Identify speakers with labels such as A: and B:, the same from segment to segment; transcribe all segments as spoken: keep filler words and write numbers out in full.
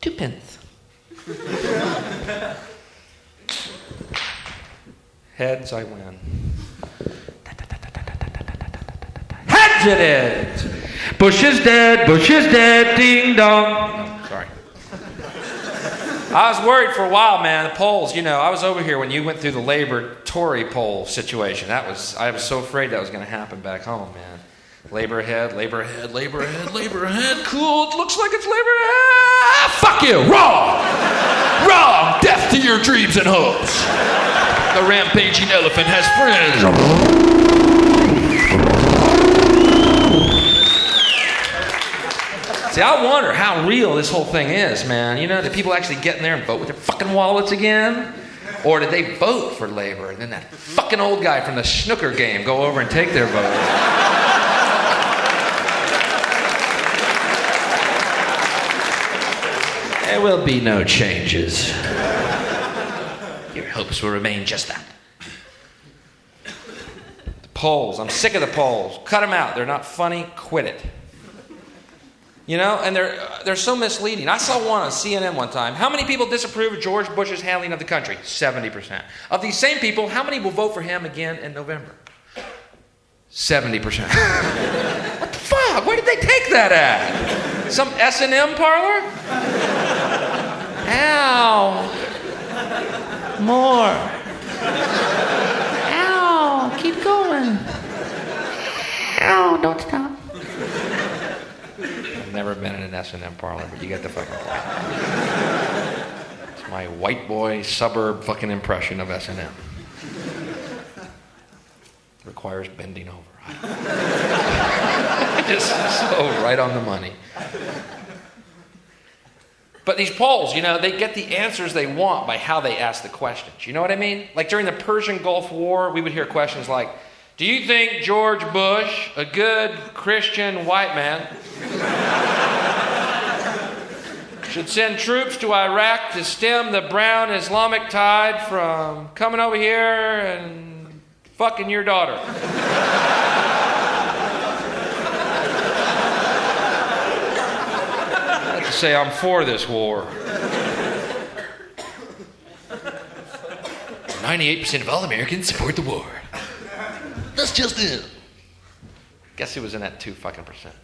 A: Twopence. Heads, I win. Heads it is! Bush is dead, Bush is dead, ding dong. Oh, sorry. I was worried for a while, man. The polls, you know, I was over here when you went through the Labor-Tory poll situation. That was, I was so afraid that was going to happen back home, man. Labor ahead, labor ahead, labor ahead, labor ahead. Cool, it looks like it's labor ahead. Ah, fuck you, wrong! Wrong! Death to your dreams and hopes. The rampaging elephant has friends. See, I wonder how real this whole thing is, man. You know, did people actually get in there and vote with their fucking wallets again? Or did they vote for Labor and then that fucking old guy from the snooker game go over and take their vote? There will be no changes. Your hopes will remain just that. The polls. I'm sick of the polls. Cut them out. They're not funny. Quit it. You know, and they're they're so misleading. I saw one on C N N one time. How many people disapprove of George Bush's handling of the country? seventy percent. Of these same people, how many will vote for him again in November? seventy percent. What the fuck? Where did they take that at? Some S and M parlor? Ow. More. Ow. Keep going. Ow. Don't stop. I've never been in an S and M parlor, but you get the fucking point. It's my white boy suburb fucking impression of S and M. Requires bending over. Just so right on the money. But these polls, you know, they get the answers they want by how they ask the questions. You know what I mean? Like during the Persian Gulf War, we would hear questions like, do you think George Bush, a good Christian white man, should send troops to Iraq to stem the brown Islamic tide from coming over here and fucking your daughter? I have to say I'm for this war. ninety-eight percent of all Americans support the war. That's just it. Guess who was in that two fucking percent?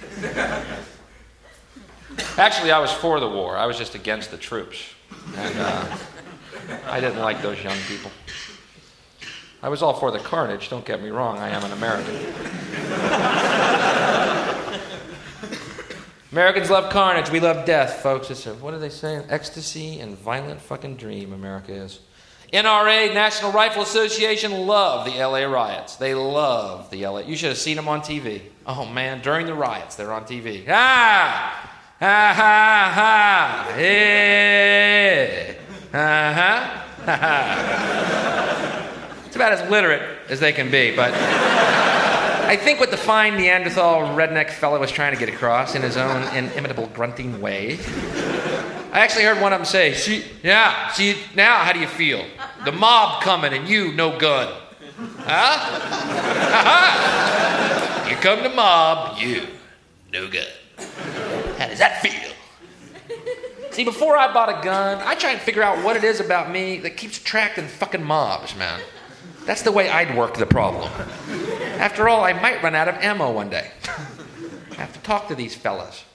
A: Actually, I was for the war. I was just against the troops. And uh, I didn't like those young people. I was all for the carnage, don't get me wrong. I am an American. Americans love carnage. We love death, folks. It's a, what do they say? An ecstasy and violent fucking dream America is. N R A, National Rifle Association, love the L A riots. They love the L A. You should have seen them on T V. Oh, man, during the riots, they're on T V. Ah! Ha, ha, ha! Hey! Ha, ha! Ha, ha! It's about as literate as they can be, but I think what the fine Neanderthal redneck fellow was trying to get across in his own inimitable grunting way. I actually heard one of them say, see, yeah, see, now how do you feel? The mob coming and you, no gun. Huh? You come to mob, you, no gun. How does that feel? See, before I bought a gun, I try and figure out what it is about me that keeps attracting fucking mobs, man. That's the way I'd work the problem. After all, I might run out of ammo one day. I have to talk to these fellas.